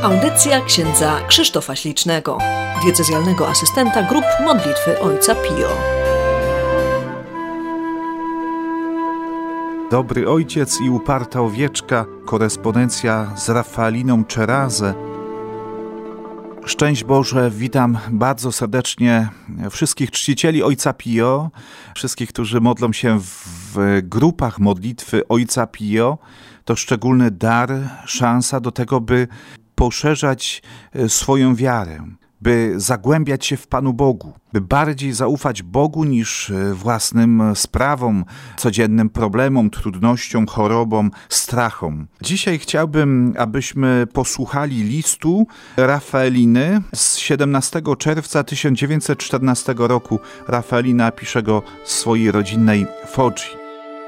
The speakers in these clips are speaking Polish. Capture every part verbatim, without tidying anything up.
Audycja księdza Krzysztofa Ślicznego, diecezjalnego asystenta grup modlitwy Ojca Pio. Dobry Ojciec i uparta owieczka, korespondencja z Rafaeliną Czerazę. Szczęść Boże, witam bardzo serdecznie wszystkich czcicieli Ojca Pio, wszystkich, którzy modlą się w grupach modlitwy Ojca Pio. To szczególny dar, szansa do tego, by poszerzać swoją wiarę, by zagłębiać się w Panu Bogu, by bardziej zaufać Bogu niż własnym sprawom, codziennym problemom, trudnościom, chorobom, strachom. Dzisiaj chciałbym, abyśmy posłuchali listu Rafaeliny z siedemnastego czerwca tysiąc dziewięćset czternastego roku. Rafaelina pisze go w swojej rodzinnej Foggi.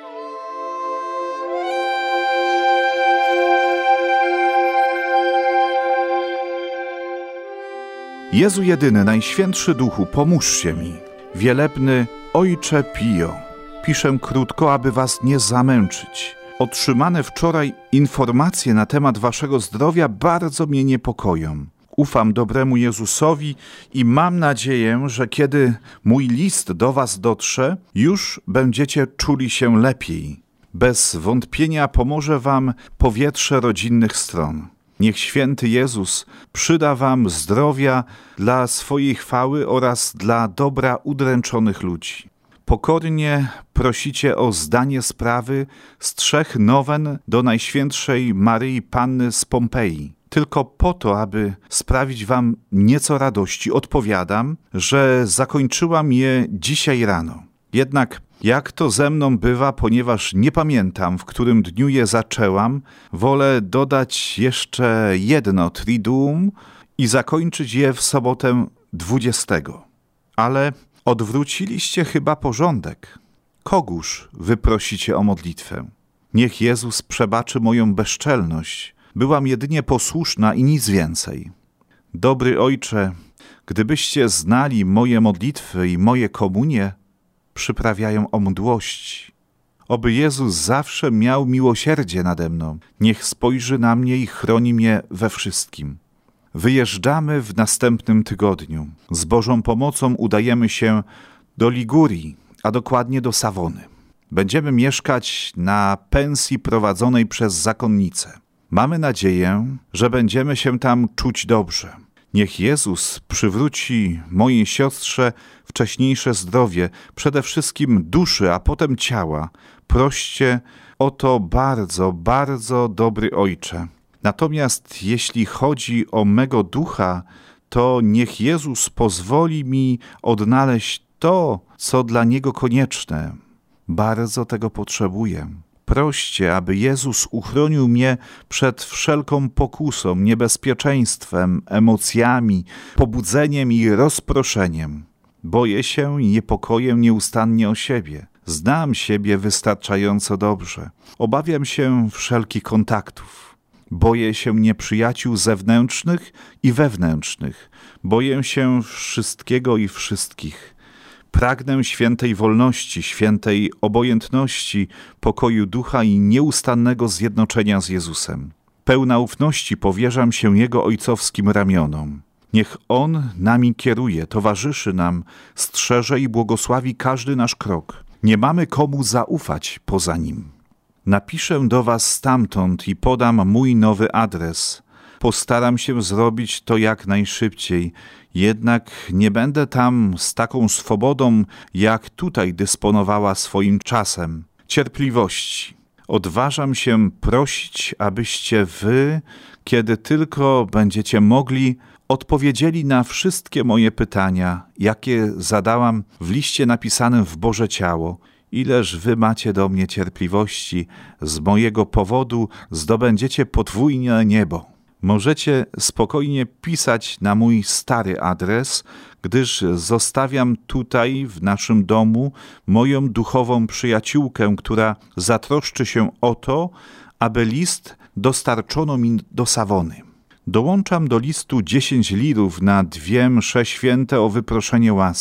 Jezu jedyny, Najświętszy Duchu, pomóżcie mi. Wielebny Ojcze Pio, piszę krótko, aby was nie zamęczyć. Otrzymane wczoraj informacje na temat waszego zdrowia bardzo mnie niepokoją. Ufam dobremu Jezusowi i mam nadzieję, że kiedy mój list do was dotrze, już będziecie czuli się lepiej. Bez wątpienia pomoże wam powietrze rodzinnych stron. Niech święty Jezus przyda wam zdrowia dla swojej chwały oraz dla dobra udręczonych ludzi. Pokornie prosicie o zdanie sprawy z trzech nowen do Najświętszej Maryi Panny z Pompeji. Tylko po to, aby sprawić wam nieco radości, odpowiadam, że zakończyłam je dzisiaj rano. Jednak jak to ze mną bywa, ponieważ nie pamiętam, w którym dniu je zaczęłam, wolę dodać jeszcze jedno triduum i zakończyć je w sobotę dwudziestego. Ale odwróciliście chyba porządek. Kogóż wy prosicie o modlitwę? Niech Jezus przebaczy moją bezczelność. Byłam jedynie posłuszna i nic więcej. Dobry Ojcze, gdybyście znali moje modlitwy i moje komunie, przyprawiają o mdłości. Oby Jezus zawsze miał miłosierdzie nade mną. Niech spojrzy na mnie i chroni mnie we wszystkim. Wyjeżdżamy w następnym tygodniu. Z Bożą pomocą udajemy się do Ligurii, a dokładnie do Sawony. Będziemy mieszkać na pensji prowadzonej przez zakonnicę. Mamy nadzieję, że będziemy się tam czuć dobrze. Niech Jezus przywróci mojej siostrze wcześniejsze zdrowie, przede wszystkim duszy, a potem ciała. Proście o to bardzo, bardzo dobry Ojcze. Natomiast jeśli chodzi o mego ducha, to niech Jezus pozwoli mi odnaleźć to, co dla Niego konieczne. Bardzo tego potrzebuję. Proście, aby Jezus uchronił mnie przed wszelką pokusą, niebezpieczeństwem, emocjami, pobudzeniem i rozproszeniem. Boję się i niepokoję nieustannie o siebie. Znam siebie wystarczająco dobrze. Obawiam się wszelkich kontaktów. Boję się nieprzyjaciół zewnętrznych i wewnętrznych. Boję się wszystkiego i wszystkich. Pragnę świętej wolności, świętej obojętności, pokoju ducha i nieustannego zjednoczenia z Jezusem. Pełna ufności powierzam się Jego ojcowskim ramionom. Niech On nami kieruje, towarzyszy nam, strzeże i błogosławi każdy nasz krok. Nie mamy komu zaufać poza Nim. Napiszę do was stamtąd i podam mój nowy adres. Postaram się zrobić to jak najszybciej, jednak nie będę tam z taką swobodą, jak tutaj dysponowała swoim czasem. Cierpliwości. Odważam się prosić, abyście wy, kiedy tylko będziecie mogli, odpowiedzieli na wszystkie moje pytania, jakie zadałam w liście napisanym w Boże Ciało. Ileż wy macie do mnie cierpliwości, z mojego powodu zdobędziecie podwójne niebo. Możecie spokojnie pisać na mój stary adres, gdyż zostawiam tutaj w naszym domu moją duchową przyjaciółkę, która zatroszczy się o to, aby list dostarczono mi do Sawony. Dołączam do listu dziesięć lirów na dwie msze święte o wyproszenie łask.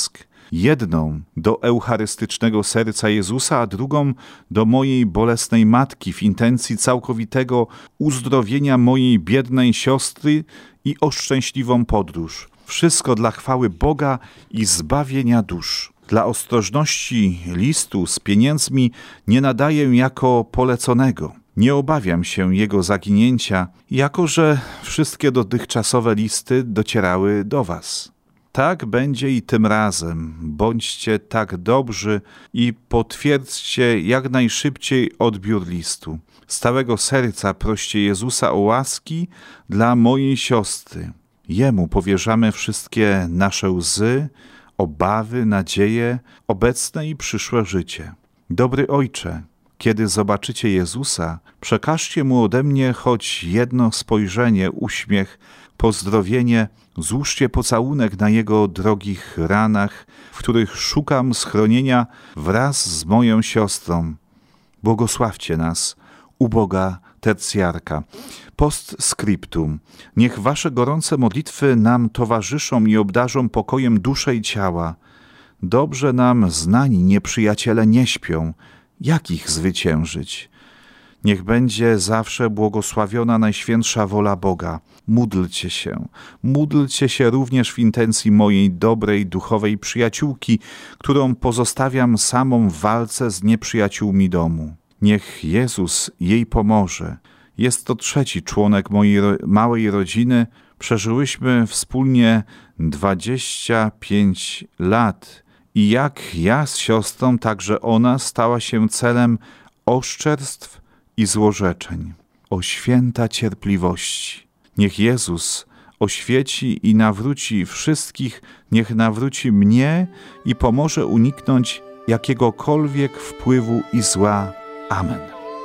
Jedną do eucharystycznego serca Jezusa, a drugą do mojej bolesnej matki w intencji całkowitego uzdrowienia mojej biednej siostry i o szczęśliwą podróż. Wszystko dla chwały Boga i zbawienia dusz. Dla ostrożności listu z pieniędzmi nie nadaję jako poleconego. Nie obawiam się jego zaginięcia, jako że wszystkie dotychczasowe listy docierały do was. Tak będzie i tym razem. Bądźcie tak dobrzy i potwierdźcie jak najszybciej odbiór listu. Z całego serca proście Jezusa o łaski dla mojej siostry. Jemu powierzamy wszystkie nasze łzy, obawy, nadzieje, obecne i przyszłe życie. Dobry Ojcze, kiedy zobaczycie Jezusa, przekażcie Mu ode mnie choć jedno spojrzenie, uśmiech, pozdrowienie, złóżcie pocałunek na Jego drogich ranach, w których szukam schronienia wraz z moją siostrą. Błogosławcie nas, uboga tercjarka. Postscriptum. Niech wasze gorące modlitwy nam towarzyszą i obdarzą pokojem duszę i ciała. Dobrze nam znani nieprzyjaciele nie śpią. Jak ich zwyciężyć? Niech będzie zawsze błogosławiona Najświętsza wola Boga. Módlcie się. Módlcie się również w intencji mojej dobrej, duchowej przyjaciółki, którą pozostawiam samą w walce z nieprzyjaciółmi domu. Niech Jezus jej pomoże. Jest to trzeci członek mojej ro- małej rodziny. Przeżyłyśmy wspólnie dwadzieścia pięć lat i jak ja z siostrą, także ona stała się celem oszczerstw i złorzeczeń. O święta cierpliwości. Niech Jezus oświeci i nawróci wszystkich, niech nawróci mnie i pomoże uniknąć jakiegokolwiek wpływu i zła. Amen.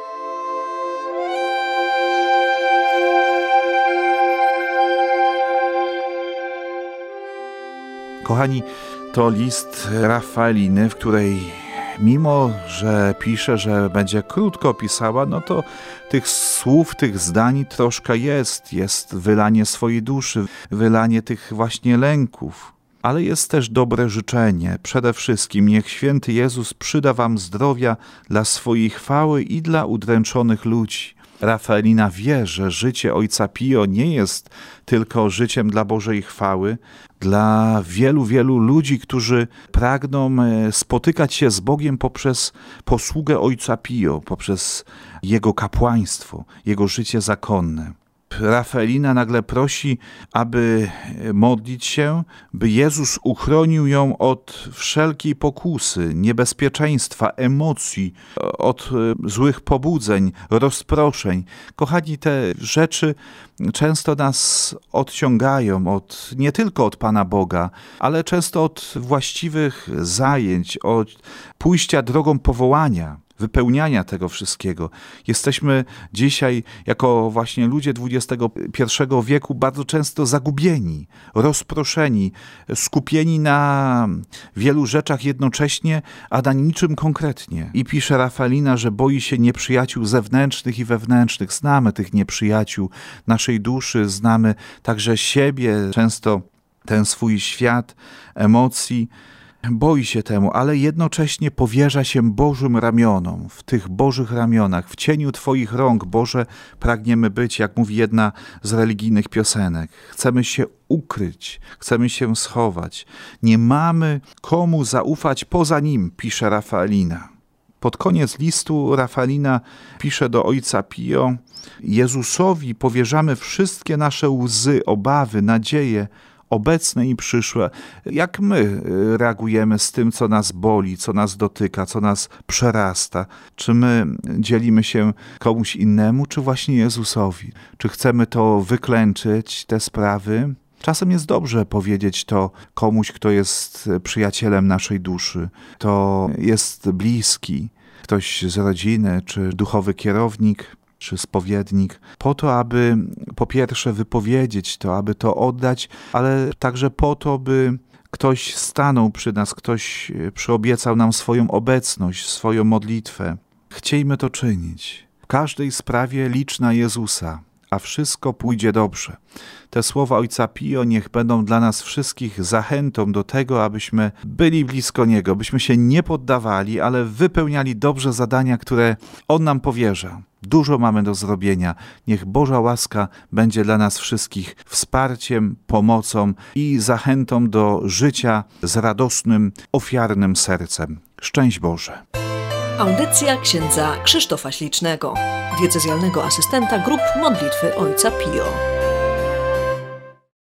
Kochani, to list Rafaeliny, w której mimo, że pisze, że będzie krótko pisała, no to tych słów, tych zdań troszkę jest. Jest wylanie swojej duszy, wylanie tych właśnie lęków. Ale jest też dobre życzenie. Przede wszystkim niech święty Jezus przyda wam zdrowia dla swojej chwały i dla udręczonych ludzi. Rafaelina wie, że życie ojca Pio nie jest tylko życiem dla Bożej chwały, dla wielu, wielu ludzi, którzy pragną spotykać się z Bogiem poprzez posługę ojca Pio, poprzez jego kapłaństwo, jego życie zakonne. Rafaelina nagle prosi, aby modlić się, by Jezus uchronił ją od wszelkiej pokusy, niebezpieczeństwa, emocji, od złych pobudzeń, rozproszeń. Kochani, te rzeczy często nas odciągają od, nie tylko od Pana Boga, ale często od właściwych zajęć, od pójścia drogą powołania, wypełniania tego wszystkiego. Jesteśmy dzisiaj, jako właśnie ludzie dwudziestego pierwszego wieku, bardzo często zagubieni, rozproszeni, skupieni na wielu rzeczach jednocześnie, a na niczym konkretnie. I pisze Rafaelina, że boi się nieprzyjaciół zewnętrznych i wewnętrznych. Znamy tych nieprzyjaciół naszej duszy, znamy także siebie, często ten swój świat emocji. Boi się temu, ale jednocześnie powierza się Bożym ramionom. W tych Bożych ramionach, w cieniu Twoich rąk, Boże, pragniemy być, jak mówi jedna z religijnych piosenek. Chcemy się ukryć, chcemy się schować. Nie mamy komu zaufać poza Nim, pisze Rafaelina. Pod koniec listu Rafaelina pisze do ojca Pio: Jezusowi powierzamy wszystkie nasze łzy, obawy, nadzieje, obecne i przyszłe. Jak my reagujemy z tym, co nas boli, co nas dotyka, co nas przerasta? Czy my dzielimy się komuś innemu, czy właśnie Jezusowi? Czy chcemy to wyklęczyć, te sprawy? Czasem jest dobrze powiedzieć to komuś, kto jest przyjacielem naszej duszy, kto jest bliski, ktoś z rodziny, czy duchowy kierownik, czy spowiednik, po to, aby po pierwsze wypowiedzieć to, aby to oddać, ale także po to, by ktoś stanął przy nas, ktoś przyobiecał nam swoją obecność, swoją modlitwę. Chciejmy to czynić. W każdej sprawie licz na Jezusa, a wszystko pójdzie dobrze. Te słowa Ojca Pio niech będą dla nas wszystkich zachętą do tego, abyśmy byli blisko Niego, byśmy się nie poddawali, ale wypełniali dobrze zadania, które On nam powierza. Dużo mamy do zrobienia. Niech Boża łaska będzie dla nas wszystkich wsparciem, pomocą i zachętą do życia z radosnym, ofiarnym sercem. Szczęść Boże. Audycja księdza Krzysztofa Ślicznego, diecezjalnego asystenta grup modlitwy Ojca Pio.